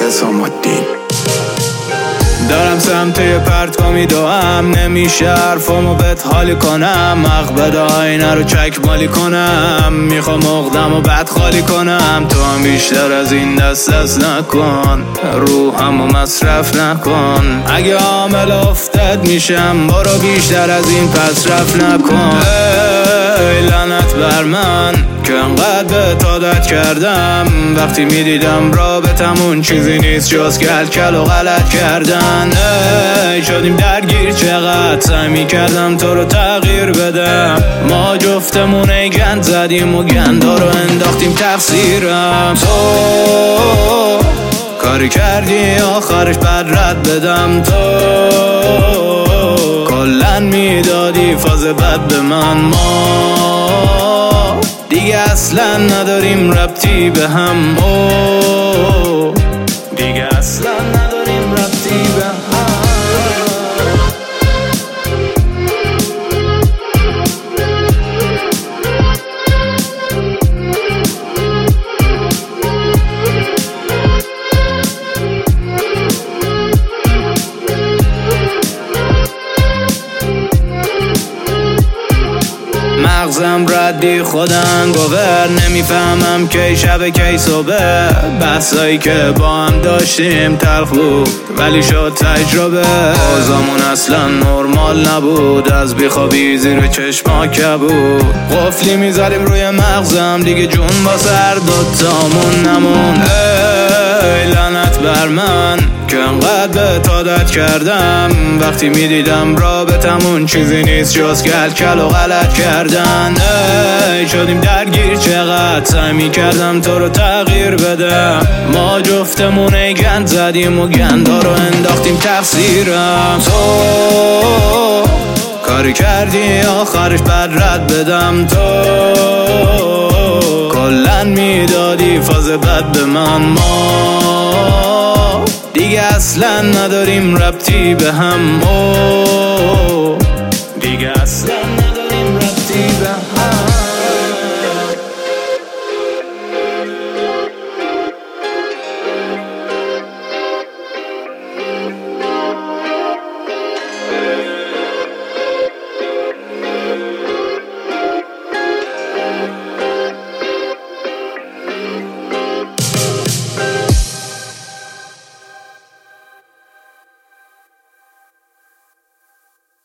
حسام الدین. دارم سمت یه پرت میدوام، نمیشه حرفامو بهت حالی کنم، مقبد آینه رو چک مالی کنم، میخوام اقدم و بعد خالی کنم. تو هم بیشتر از این دست نکن، روحمو مصرف نکن، اگه عامل افتاد میشم برو بیشتر از این پس رفت نکن. ای لعنت بر من که انقدر بهت عادت کردم، وقتی میدیدم رابطمون چیزی نیست جز کل و غلط کردن. شدیم درگیر، چقدر سعی میکردم تو رو تغییر بدم، ما جفتمون ای گند زدیم و گندا رو انداختیم تقصیرم. تو کاری کردی آخرش بعد رد بدم، تو کلن میدادی فاز بد به من، ما دیگه اصلا نداریم ربطی به هم، دیگه اصلا نداریم ربطی به هم. مغزم ردی خودم گوور، نمیفهمم کی شب کی صبح، بحثایی که با هم داشتیم تلخ بود ولی شد تجربه، اوضاعمون اصلا نرمال نبود، از بیخوابی زیر چشما کبود، قفلی میزدیم روی مغزم دیگه جون با سر دوتامون نمون. ای لعنت بر من که انقدر بهت عادت کردم، وقتی میدیدم رابطمون چیزی نیست جز کل و غلط کردن. شدیم درگیر، چقدر سعی میکردم تو رو تغییر بدم، ما جفتمون ای گند زدیم و گندا رو انداختیم تقصیرم. تو کاری کردی آخرش بعد رد بدم، تو کلن میدادی فاز بد به من، ما دیگه اصلا نداریم ربطی به هم، دیگه اصلا